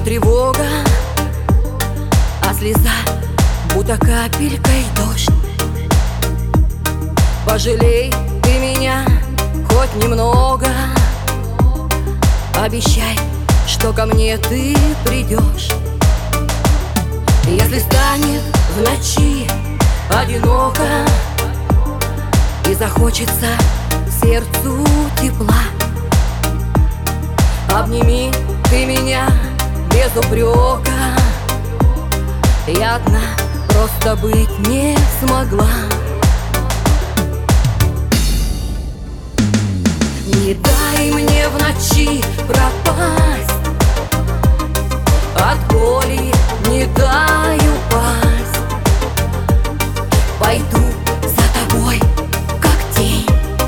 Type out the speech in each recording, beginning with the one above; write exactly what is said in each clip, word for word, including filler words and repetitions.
тревога, а слеза будто капелькой дождь. Пожалей ты меня хоть немного, обещай, что ко мне ты придешь. Если станет в ночи одиноко и захочется сердцу тепла, обними ты меня без упрека. Я одна просто быть не смогла. Не дай мне в ночи пропасть, от боли не дай упасть. Пойду за тобой, как тень,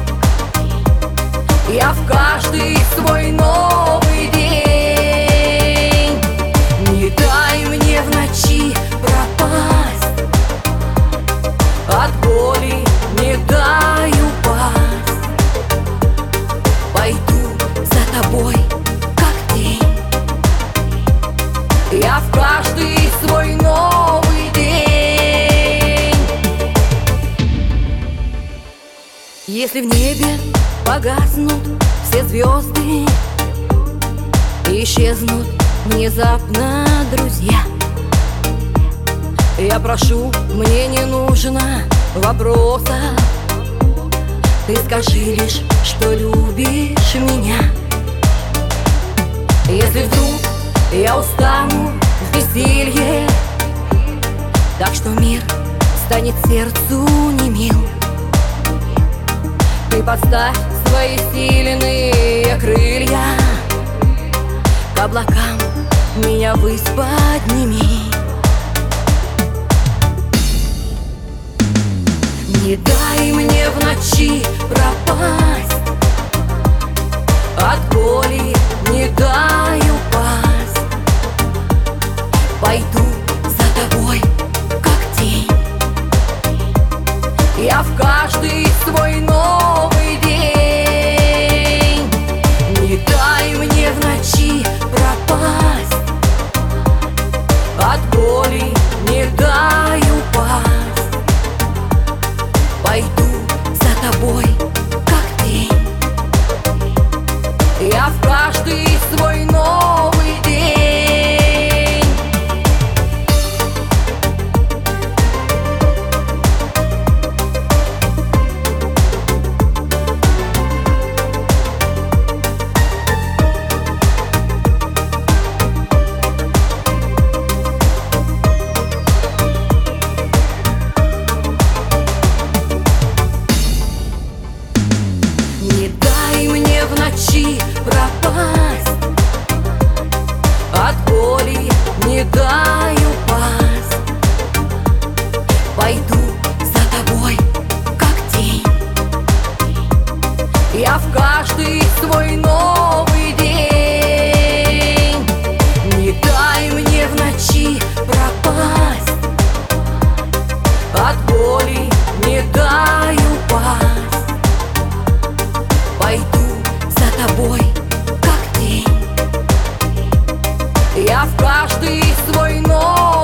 я в каждый свой новый день. Не дай мне в ночи пропасть, от боли не дай упасть. Пойду за тобой, как тень, я в каждый свой новый день. Если в небе погаснут все звезды, исчезнут внезапно друзья, я прошу, мне не нужно вопроса, ты скажи лишь, что любишь меня. Если вдруг я устану в бессилье, так что мир станет сердцу немил, ты подставь свои сильные крылья, к облакам меня ввысь подними. Не дай мне в ночи пропасть, от боли не дай упасть. Пойду за тобой, как тень, я в каждый свой новый день. Не дай мне в ночи пропасть, от боли не дай упасть. Пойду за тобой, как тень, я в каждый свой новый день. Не дай мне в ночи пропасть, от боли не дай упасть. Пойду за тобой, как тень, я в каждый свой новый день. Не дай мне в ночи пропасть, от боли не дай упасть. Пойду за тобой, как тень, я в каждый свой новый